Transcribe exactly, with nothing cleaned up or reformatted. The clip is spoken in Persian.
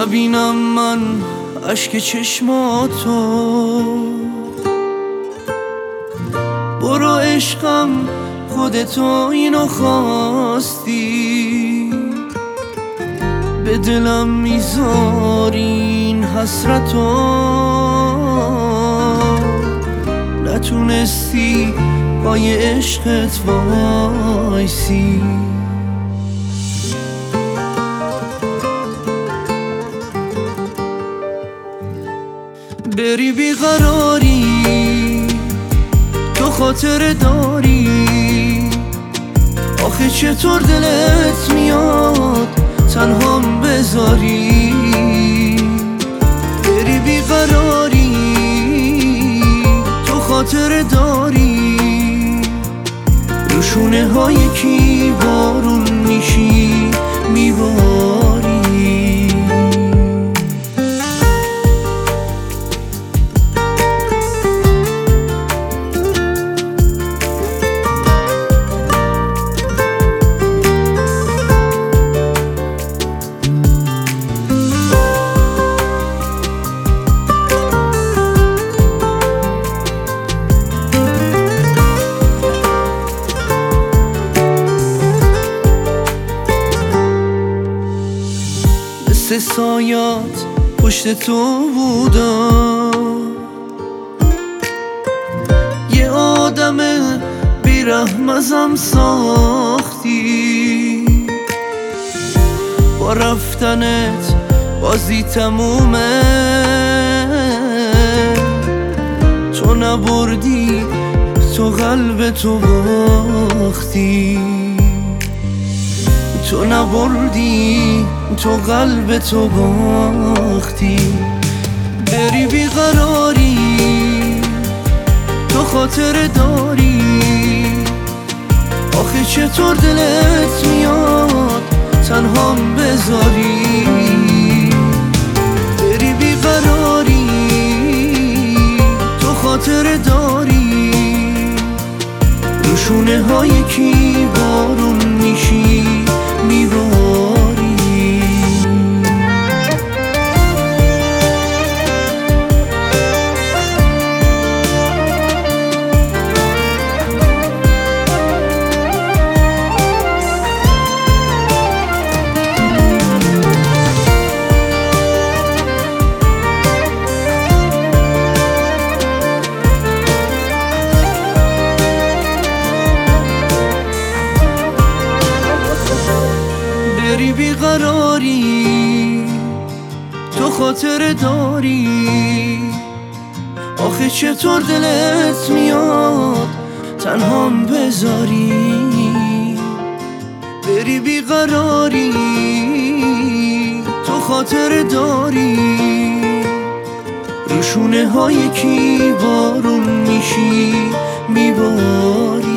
نبینم من اشک چشماتو. برو عشقم خودتو اینو خواستی، به دلم میذاری این حسرتو. نتونستی پای عشقت وایسی، بری بیقراری تو خاطر داری. آخه چطور دلت میاد تنهام بذاری؟ بری بیقراری تو خاطر داری. رو شونه های کی بارون میشی میباری. مثل سایات پشت تو بودم، یه آدم بیرحم ازم ساختی. با رفتنت بازی تمومه، تو نبردی تو قلب تو باختی. تو نبردی تو قلب تو باختی. بری بیقراری تو خاطر داری. آخه چطور دلت میاد تنهام بذاری؟ بری بیقراری تو خاطر داری. رو شونه های کی بارون میشی میباری. بری بیقراری تو خاطر داری. آخه چطور دلت میاد تنهام بذاری؟ بری بیقراری تو خاطر داری. رو شونه های کی بارون میشی میباری.